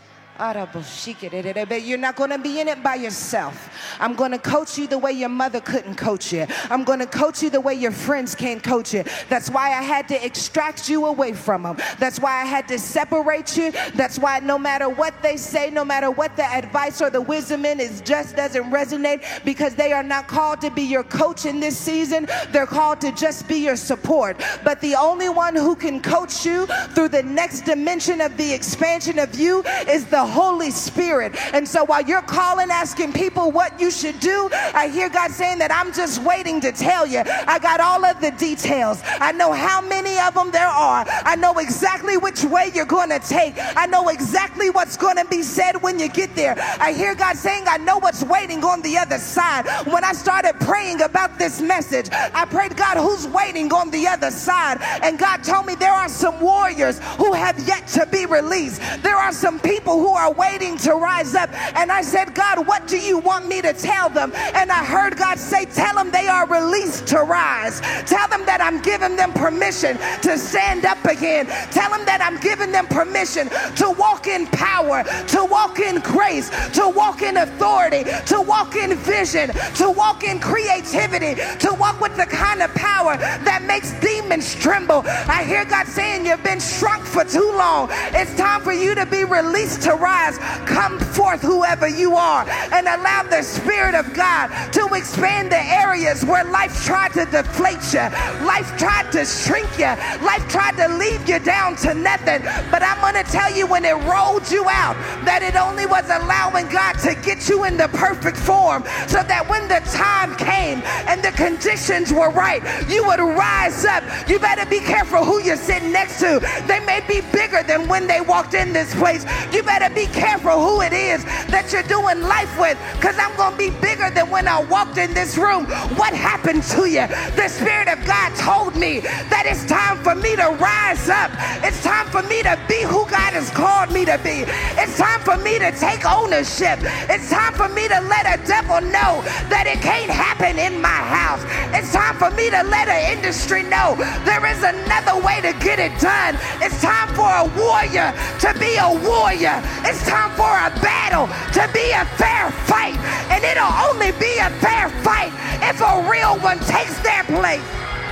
But you're not going to be in it by yourself. I'm going to coach you the way your mother couldn't coach you. I'm going to coach you the way your friends can't coach you. That's why I had to extract you away from them. That's why I had to separate you. That's why no matter what they say, no matter what the advice or the wisdom in is, just doesn't resonate, because they are not called to be your coach in this season. They're called to just be your support. But the only one who can coach you through the next dimension of the expansion of you is the Holy Spirit. And so while you're calling, asking people what you should do, I hear God saying that I'm just waiting to tell you. I got all of the details. I know how many of them there are. I know exactly which way you're going to take. I know exactly what's going to be said when you get there. I hear God saying, I know what's waiting on the other side. When I started praying about this message, I prayed, God, who's waiting on the other side? And God told me there are some warriors who have yet to be released. There are some people who are waiting to rise up. And I said, God, what do you want me to tell them? And I heard God say, tell them they are released to rise. Tell them that I'm giving them permission to stand up again. Tell them that I'm giving them permission to walk in power, to walk in grace, to walk in authority, to walk in vision, to walk in creativity, to walk with the kind of power that makes demons tremble. I hear God saying, you've been shrunk for too long. It's time for you to be released to rise. Come forth, whoever you are, and allow the Spirit of God to expand the areas where life tried to deflate you, life tried to shrink you, life tried to leave you down to nothing. But I'm going to tell you, when it rolled you out, that it only was allowing God to get you in the perfect form, so that when the time came and the conditions were right, you would rise up. You better be careful who you're sitting next to. They may be bigger than when they walked in this place. You better be careful who it is that you're doing life with, because I'm going to be bigger than when I walked in this room. What happened to you? The Spirit of God told me that it's time for me to rise up. It's time for me to be who God has called me to be. It's time for me to take ownership. It's time for me to let a devil know that it can't happen in my house. It's time for me to let an industry know there is another way to get it done. It's time for a warrior to be a warrior. It's time for a battle to be a fair fight. And it'll only be a fair fight if a real one takes their place.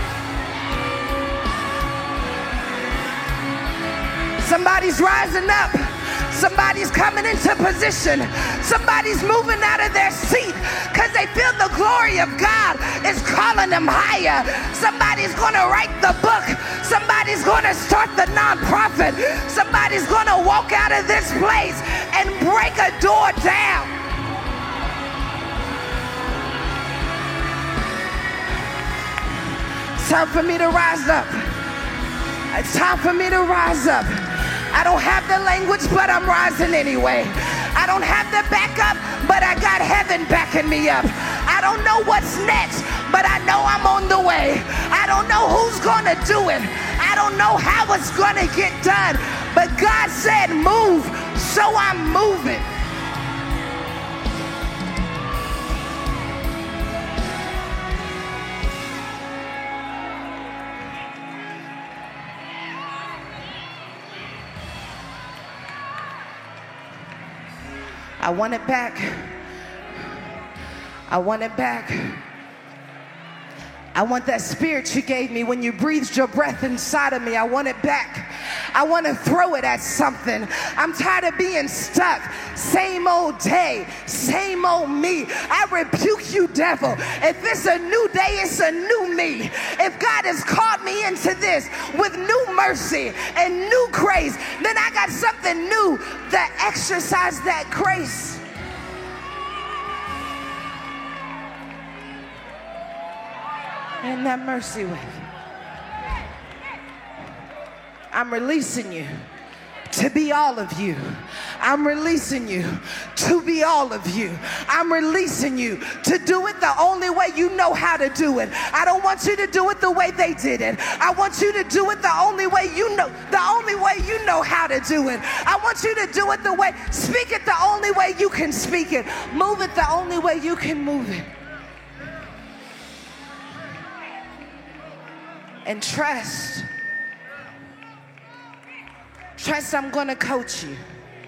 Somebody's rising up. Somebody's coming into position. Somebody's moving out of their seat because they feel the glory of God is calling them higher. Somebody's going to write the book. Somebody's going to start the nonprofit. Somebody's going to walk out of this place and break a door down. It's time for me to rise up. It's time for me to rise up. I don't have the language, but I'm rising anyway. I don't have the backup, but I got heaven backing me up. I don't know what's next, but I know I'm on the way. I don't know who's going to do it. I don't know how it's going to get done. But God said move, so I'm moving. I want it back. I want it back. I want that spirit you gave me when you breathed your breath inside of me. I want it back. I want to throw it at something. I'm tired of being stuck. Same old day, same old me. I rebuke you, devil. If it's a new day, it's a new me. If God has called me into this with new mercy and new grace, then I got something new that exercises that grace. And that mercy with you. I'm releasing you to be all of you. I'm releasing you to be all of you. I'm releasing you to do it the only way you know how to do it. I don't want you to do it the way they did it. I want you to do it the only way you know how to do it. I want you to do it the way, speak it the only way you can speak it. Move it the only way you can move it. And trust I'm going to coach you.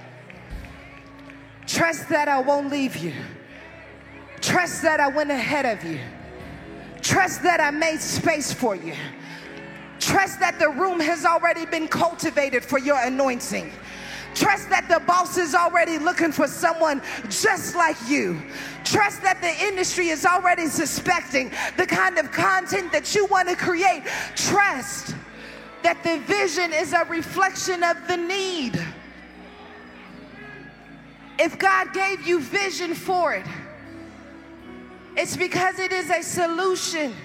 Trust that I won't leave you. Trust that I went ahead of you. Trust that I made space for you. Trust that the room has already been cultivated for your anointing. Trust that the boss is already looking for someone just like you. Trust that the industry is already suspecting the kind of content that you want to create. Trust that the vision is a reflection of the need. If God gave you vision for it, it's because it is a solution.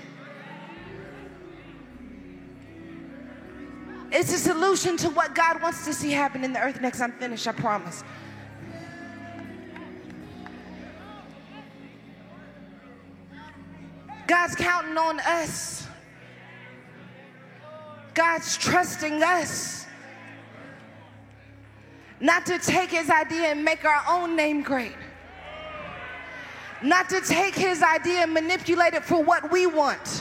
It's a solution to what God wants to see happen in the earth next. I'm finished, I promise. God's counting on us. God's trusting us. Not to take his idea and make our own name great. Not to take his idea and manipulate it for what we want.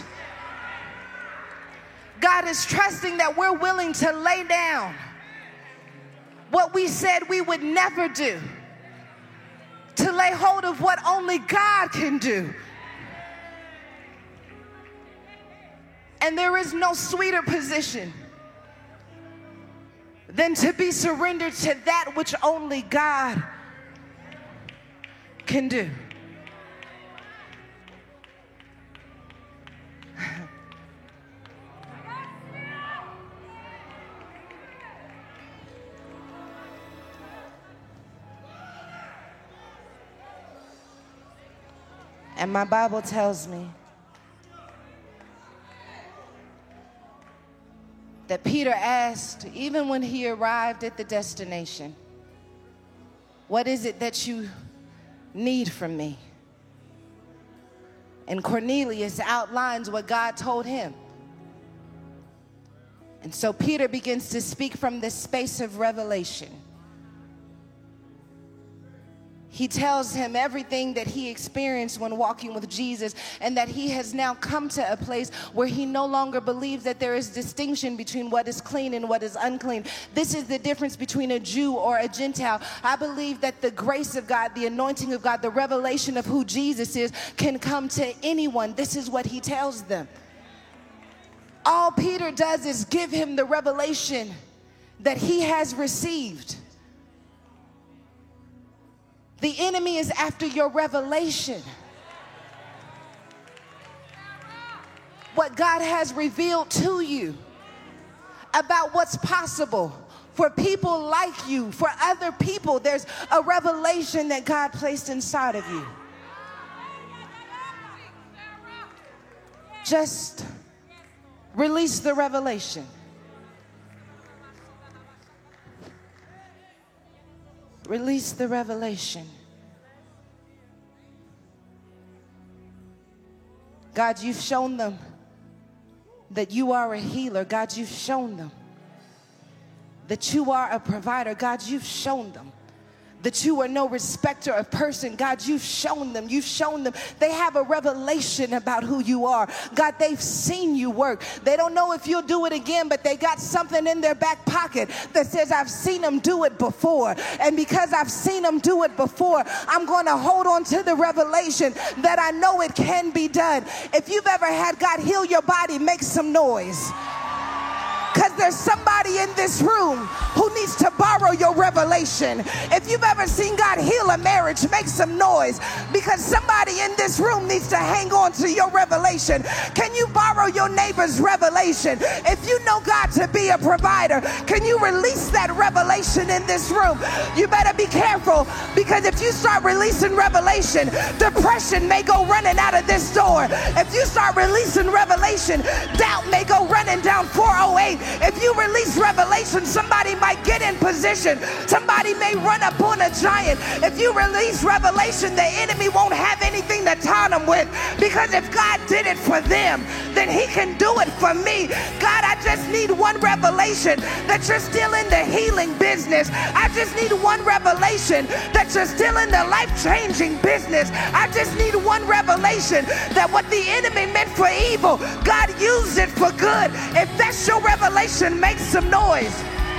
God is trusting that we're willing to lay down what we said we would never do, to lay hold of what only God can do. And there is no sweeter position than to be surrendered to that which only God can do. And my Bible tells me that Peter asked, even when he arrived at the destination, what is it that you need from me? And Cornelius outlines what God told him. And so Peter begins to speak from this space of revelation. He tells him everything that he experienced when walking with Jesus, and that he has now come to a place where he no longer believes that there is distinction between what is clean and what is unclean. This is the difference between a Jew or a Gentile. I believe that the grace of God, the anointing of God, the revelation of who Jesus is can come to anyone. This is what he tells them. All Peter does is give him the revelation that he has received. The enemy is after your revelation. What God has revealed to you about what's possible for people like you, for other people. There's a revelation that God placed inside of you. Just release the revelation. Release the revelation. God, you've shown them that you are a healer. God, you've shown them that you are a provider. God, you've shown them that you are no respecter of person. God, you've shown them. You've shown them. They have a revelation about who you are. God, they've seen you work. They don't know if you'll do it again, but they got something in their back pocket that says, I've seen them do it before. And because I've seen them do it before, I'm going to hold on to the revelation that I know it can be done. If you've ever had God heal your body, make some noise. Because there's somebody in this room who needs to borrow your revelation. If you've ever seen God heal a marriage, make some noise. Because somebody in this room needs to hang on to your revelation. Can you borrow your neighbor's revelation? If you know God to be a provider, can you release that revelation in this room? You better be careful, because if you start releasing revelation, depression may go running out of this door. If you start releasing revelation, doubt may go running down 408. If you release revelation, somebody might get in position. Somebody may run up on a giant. If you release revelation, the enemy won't have anything to taunt them with, because if God did it for them, then he can do it for me. God, I just need one revelation that you're still in the healing business. I just need one revelation that you're still in the life-changing business. I just need one revelation that what the enemy meant for evil, God used it for good. If that's your revelation, make some noise.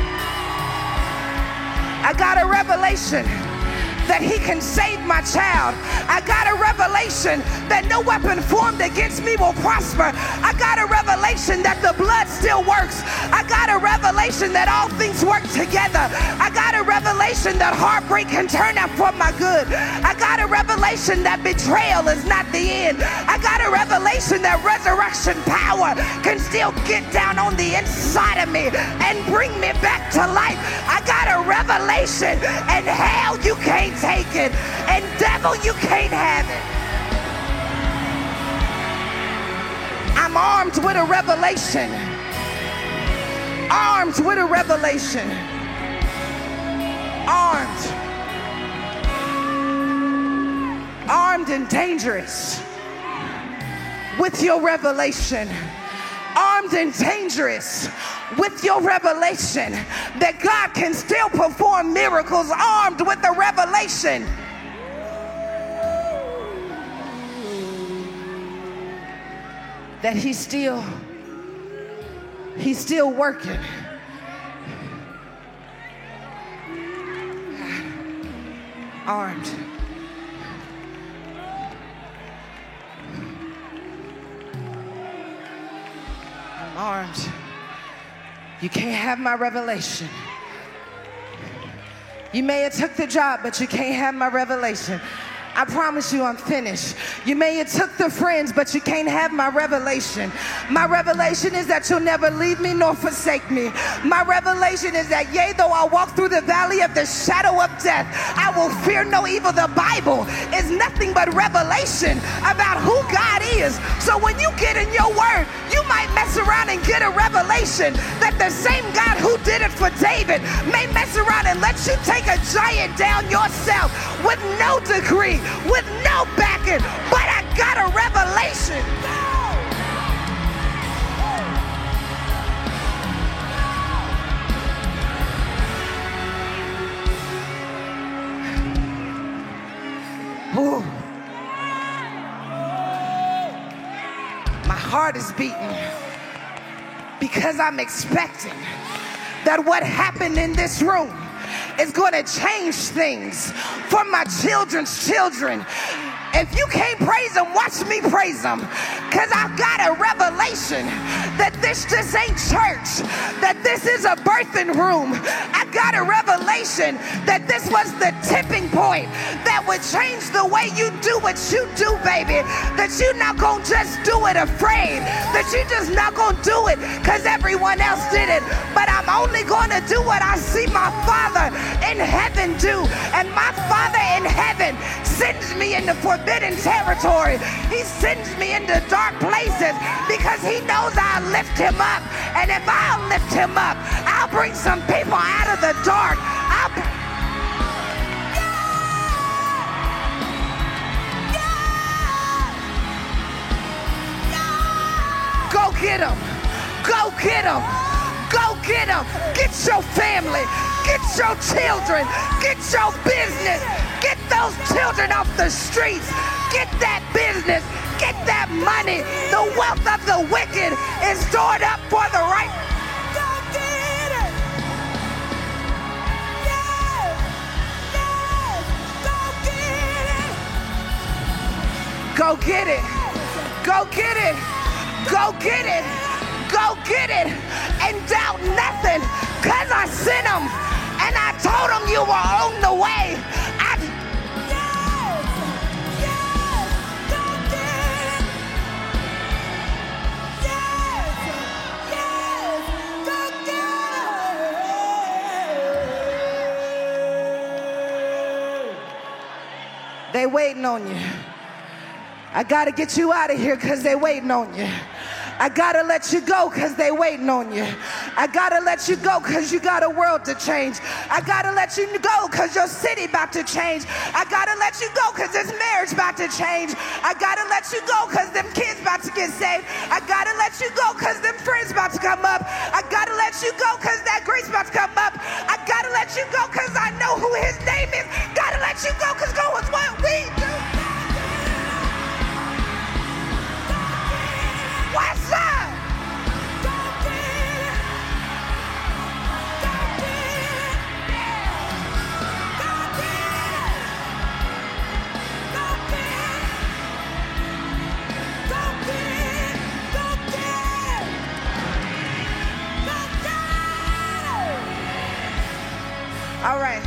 I got a revelation that he can save my child. I got a revelation that no weapon formed against me will prosper. I got a revelation that the blood still works. I got a revelation that all things work together. I got a revelation that heartbreak can turn out for my good. I got a revelation that betrayal is not the end. I got a revelation that resurrection power can still get down on the inside of me and bring me back to life. I got a revelation, and hell, you can't take it, and devil, you can't have it. I'm armed with a revelation. Armed with a revelation. Armed. Armed and dangerous with your revelation. Armed and dangerous with your revelation that God can still perform miracles. Armed with the revelation that he's still working. Armed. I'm armed. You can't have my revelation. You may have took the job, but you can't have my revelation. I promise you I'm finished. You may have took the friends, but you can't have my revelation. My revelation is that you'll never leave me nor forsake me. My revelation is that yea, though I walk through the valley of the shadow of death, I will fear no evil. The Bible is nothing but revelation about who God is. So when you get in your word, you might mess around and get a revelation that the same God who did it for David may mess around and let you take a giant down yourself with no degree, with no backing, but I got a revelation. Ooh. My heart is beating because I'm expecting that what happened in this room is going to change things for my children's children. If you can't praise them, watch me praise them, because I've got a revelation that this just ain't church, that this is a birthing room. I got a revelation that this was the tipping point that would change the way you do what you do, baby. That you're not going to just do it afraid, that you're just not going to do it because everyone else did it, but I'm only going to do what I see my Father in heaven do. And my Father in heaven sends me into forbidden territory. He sends me into dark places because he knows I'll lift him up. And if I'll lift him up, I'll bring some people out of the dark. Go get him. Go get him. Go get him. Get your family. Get your children. Get your business. Get those children off the streets. Get that business. Get that money. The wealth of the wicked is stored up for the right. Go get it. Yes. Yes. Go get it. Go get it. Go get it. Go get it. Go get it. And doubt nothing, because I sent them. And I told them you were on the way. They waiting on you. I gotta get you out of here because they waiting on you. I gotta let you go because they waiting on you. I gotta let you go because you got a world to change. I gotta let you go because your city about to change. I gotta let you go because this marriage about to change. I gotta let you go because them kids about to get saved. I gotta let you go because them friends about to come up. I gotta let you go because that grace about to come up. I gotta let you go because I know who his name is. Gotta let you go because go is what we do. What's up? All right.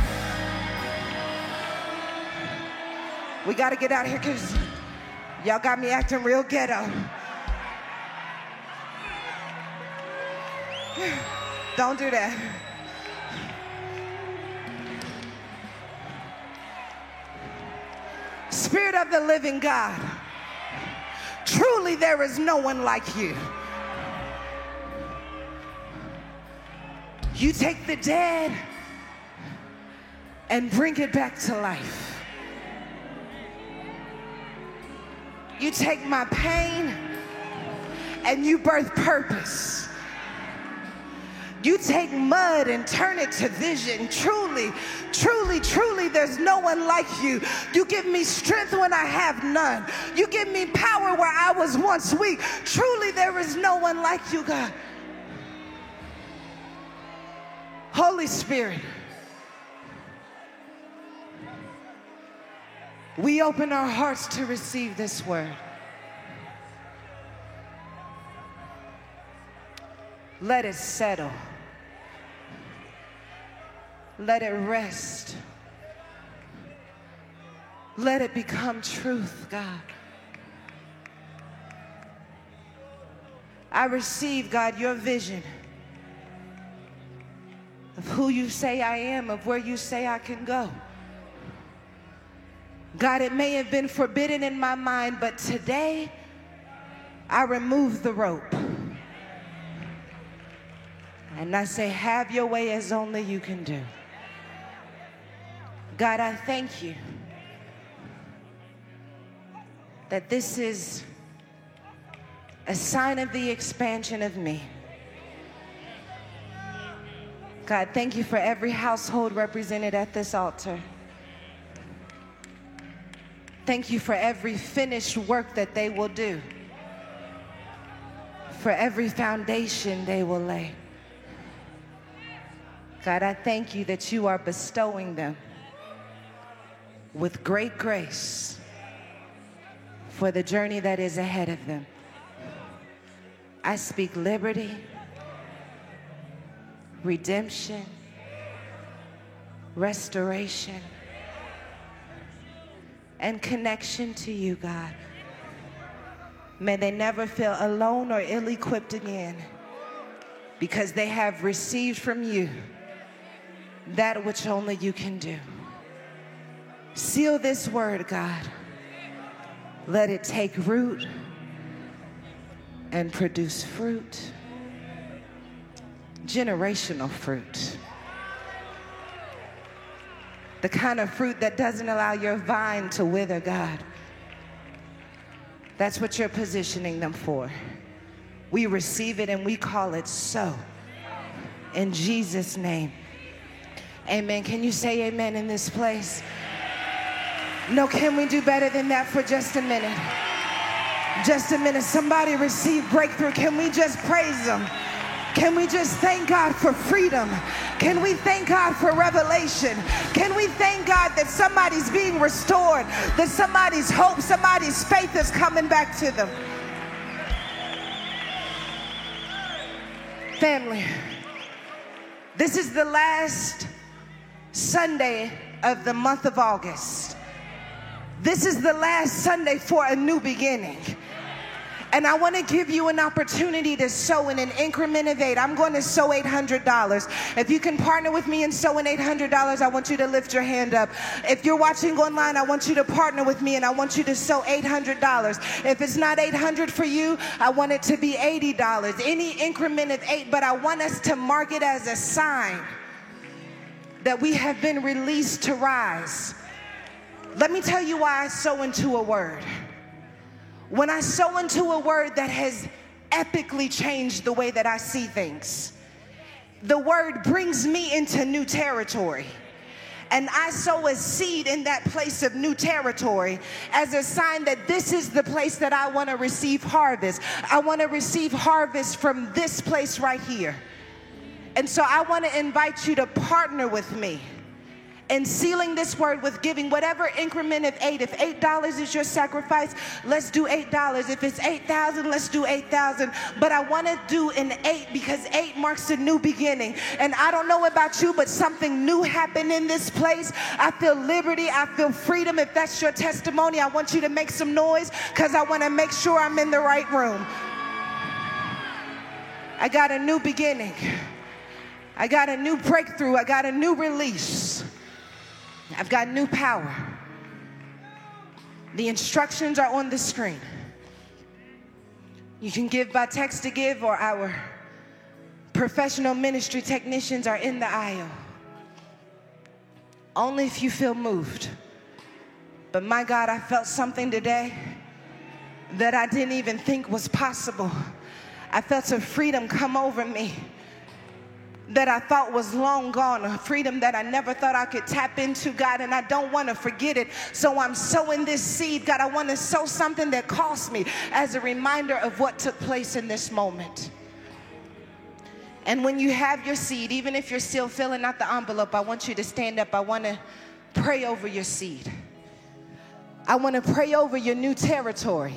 We got to get out of here because y'all got me acting real ghetto. Don't do that. Spirit of the living God, truly there is no one like you. You take the dead and bring it back to life. You take my pain and you birth purpose. You take mud and turn it to vision. Truly, truly, truly, there's no one like you. You give me strength when I have none. You give me power where I was once weak. Truly, there is no one like you, God. Holy Spirit, we open our hearts to receive this word. Let it settle. Let it rest. Let it become truth, God. I receive, God, your vision of who you say I am, of where you say I can go. God, it may have been forbidden in my mind, but today I remove the rope. And I say, have your way as only you can do. God, I thank you that this is a sign of the expansion of me. God, thank you for every household represented at this altar. Thank you for every finished work that they will do, for every foundation they will lay. God, I thank you that you are bestowing them with great grace for the journey that is ahead of them. I speak liberty, redemption, restoration, and connection to you, God. May they never feel alone or ill-equipped again, because they have received from you that which only you can do. Seal this word, God. Let it take root and produce fruit, generational fruit. The kind of fruit that doesn't allow your vine to wither, God. That's what you're positioning them for. We receive it and we call it so. In Jesus' name, amen. Can you say amen in this place? No, can we do better than that for just a minute? Just a minute. Somebody receive breakthrough. Can we just praise him? Can we just thank God for freedom? Can we thank God for revelation? Can we thank God that somebody's being restored, that somebody's hope, somebody's faith is coming back to them? Family, this is the last Sunday of the month of August. This is the last Sunday for a new beginning. And I want to give you an opportunity to sow in an increment of 8. I'm going to sow $800. If you can partner with me and sow in $800, I want you to lift your hand up. If you're watching online, I want you to partner with me and I want you to sow $800. If it's not $800 for you, I want it to be $80. Any increment of 8, but I want us to mark it as a sign that we have been released to rise. Let me tell you why I sow into a word. When I sow into a word that has epically changed the way that I see things, the word brings me into new territory. And I sow a seed in that place of new territory as a sign that this is the place that I want to receive harvest. I want to receive harvest from this place right here. And so I want to invite you to partner with me in sealing this word with giving whatever increment of 8. If $8 is your sacrifice, let's do $8. If it's 8,000, let's do 8,000. But I want to do an 8 because 8 marks a new beginning. And I don't know about you, but something new happened in this place. I feel liberty. I feel freedom. If that's your testimony, I want you to make some noise because I want to make sure I'm in the right room. I got a new beginning. I got a new breakthrough. I got a new release. I've got new power. The instructions are on the screen. You can give by text to give, or our professional ministry technicians are in the aisle. Only if you feel moved. But my God, I felt something today that I didn't even think was possible. I felt a freedom come over me that I thought was long gone, a freedom that I never thought I could tap into, God, and I don't want to forget it. So I'm sowing this seed. God, I want to sow something that cost me as a reminder of what took place in this moment. And when you have your seed, even if you're still filling out the envelope, I want you to stand up. I want to pray over your seed. I want to pray over your new territory.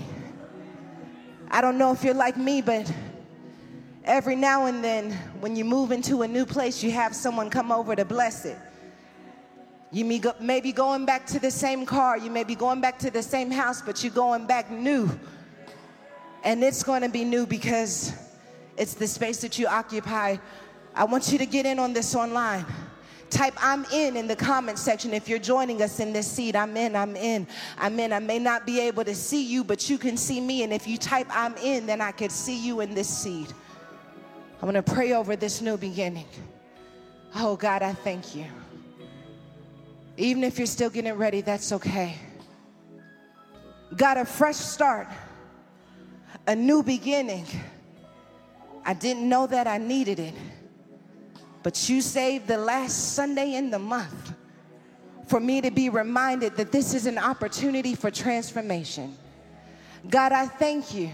I don't know if you're like me, but every now and then, when you move into a new place, you have someone come over to bless it. You may be going back to the same car. You may be going back to the same house, but you're going back new. And it's going to be new because it's the space that you occupy. I want you to get in on this online. Type "I'm in" the comment section if you're joining us in this seed. I'm in, I'm in, I'm in. I may not be able to see you, but you can see me. And if you type "I'm in," then I could see you in this seed. I want to pray over this new beginning. Oh, God, I thank you. Even if you're still getting ready, that's okay. God, a fresh start, a new beginning. I didn't know that I needed it, but you saved the last Sunday in the month for me to be reminded that this is an opportunity for transformation. God, I thank you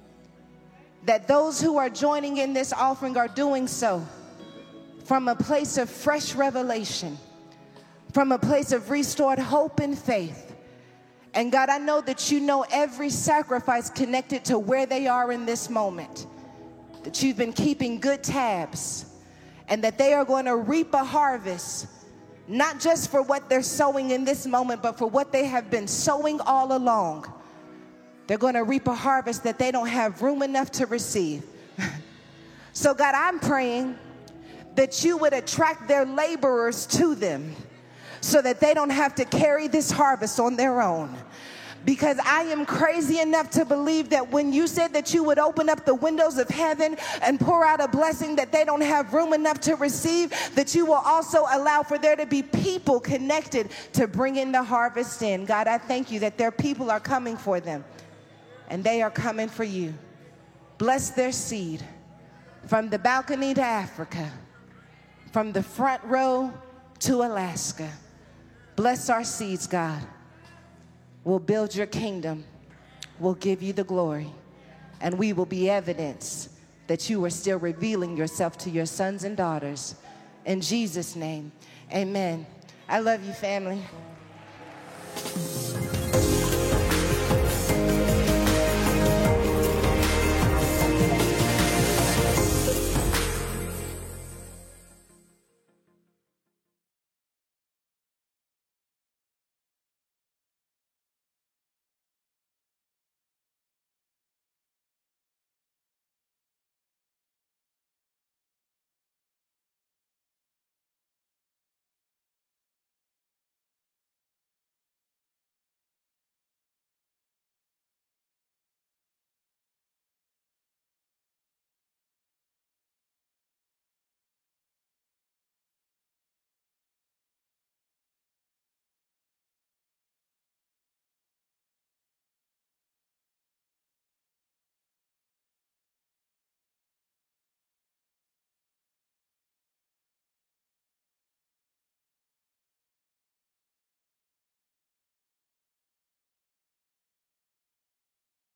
that those who are joining in this offering are doing so from a place of fresh revelation, from a place of restored hope and faith. And God, I know that you know every sacrifice connected to where they are in this moment, that you've been keeping good tabs, and that they are going to reap a harvest, not just for what they're sowing in this moment, but for what they have been sowing all along. They're going to reap a harvest that they don't have room enough to receive. So God, I'm praying that you would attract their laborers to them so that they don't have to carry this harvest on their own. Because I am crazy enough to believe that when you said that you would open up the windows of heaven and pour out a blessing that they don't have room enough to receive, that you will also allow for there to be people connected to bring in the harvest in. God, I thank you that their people are coming for them. And they are coming for you. Bless their seed from the balcony to Africa, from the front row to Alaska. Bless our seeds, God. We'll build your kingdom. We'll give you the glory. And we will be evidence that you are still revealing yourself to your sons and daughters. In Jesus' name, amen. I love you, family.